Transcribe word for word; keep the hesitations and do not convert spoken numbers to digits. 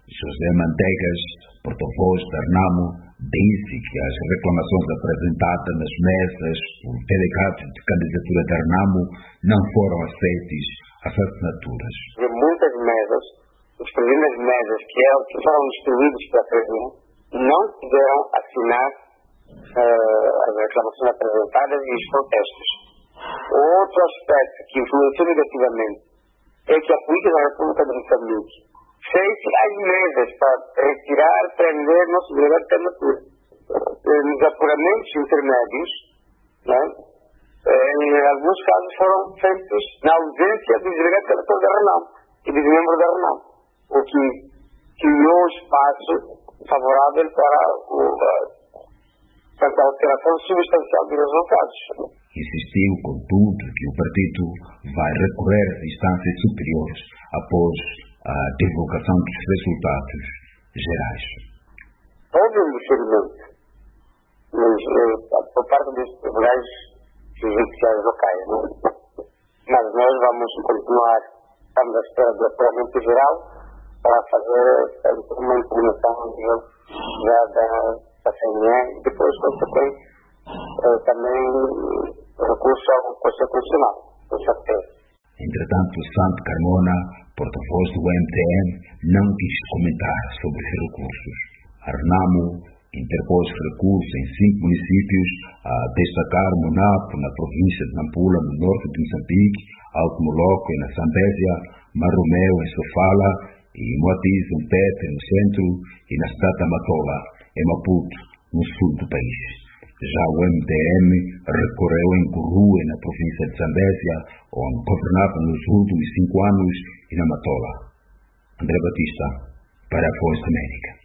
José Manteigas, porta-voz da Renamo, disse que as reclamações apresentadas nas mesas por delegados de candidatura da Renamo não foram aceitas as assinaturas. De muitas mesas, os presidentes das mesas que, é, que foram instruídos pela Presidência não puderam assinar uh, as reclamações apresentadas e os protestos. Outro aspecto que influenciou negativamente é que a polícia da República de Moçambique fez as mesas para retirar, prender nosso delegado de candidatura. Nos apuramentos intermédios, né, em alguns casos foram feitos na ausência do delegado de candidatura da Renamo e dos membros da Renamo, o que criou espaço favorável para o, a, a alteração substancial dos resultados. Insistiu, contudo, que o partido vai recorrer às instâncias superiores após a divulgação dos resultados gerais. Houve um diferimento por parte dos tribunais judiciais locais, não? Mas nós vamos continuar, estamos à espera do apuramento geral para fazer uma implementação já da, da C N E e depois, consequente, também recurso ao Conselho Constitucional, com certeza. Entretanto, Santo Carmona, porta-voz do M T M, não quis comentar sobre os recursos. A Renamo interpôs recursos em cinco municípios, a destacar Monapo, na província de Nampula, no norte de Moçambique, Alto Moloco, na Zambésia, Marromeu, em Sofala, e Moatiz, em Tete, no centro, e na cidade da Matola, em Maputo, no sul do país. Já o M D M recorreu em Gurrue, na província de Zambésia, onde governava nos últimos cinco anos, e na Matola. André Batista, para a Voz da América.